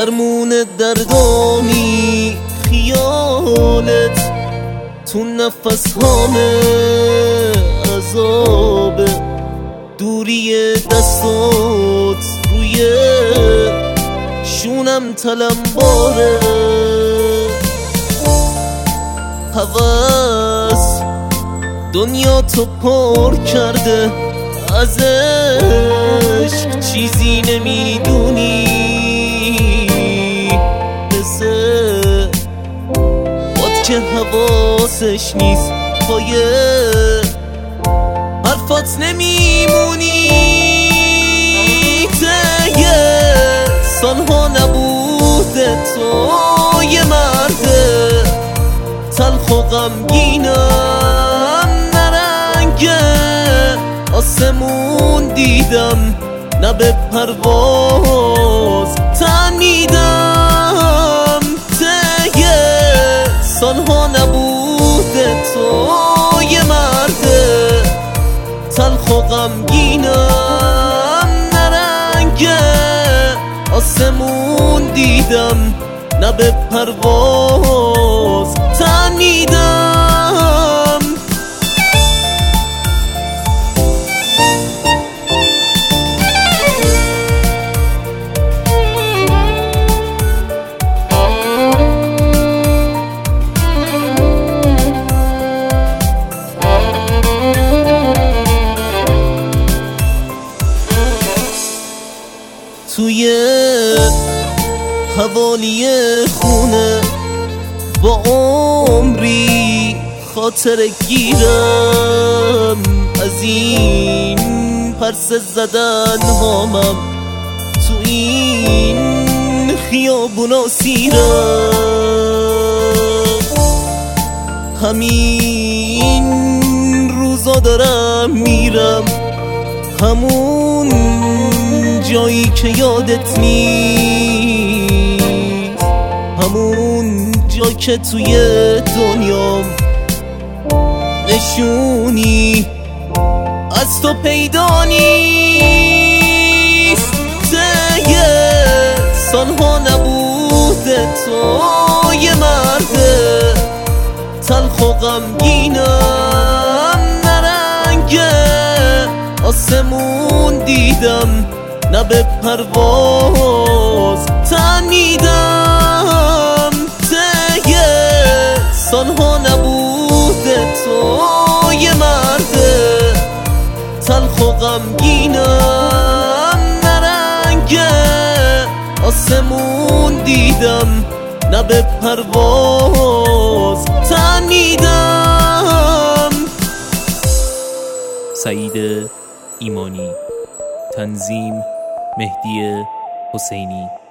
درمون دردانی خیالت تو نفس هامه عذابه دوری دستات روی شونم تلمباره هوس دنیا تو پر کرده از عشق چیزی نمیدونی مثل باد که حواسش نیست پای حرفات نمیمونی تیه سالها نبوده تو یه مرده تلخ و غمگینم نرنگه آسمون دیدم نه به پرواز تنیدم تیه سالها نبوده تو یه مرده تلخ و غمگینم نرنگه آسمون دیدم نه به پرواز تنیدم توی حوالی خونه با عمری خاطر گیرم از این پرسه زدن هامم تو این خیابونا سیرم همین روزا دارم میرم همون جایی که یادت نیست همون جا که توی دنیام نشونی از تو پیدا نیست تیه سالها نبوده تو یه مرده تلخ و غمگینم نرنگه آسمون دیدم نه به پرواز تنیدم تیه سالها نبوده تو یه مرده تلخ و غمگینم نرنگه آسمون دیدم نه به پرواز تنیدم. سعید ایمانی، تنظیم مهدی حسینی.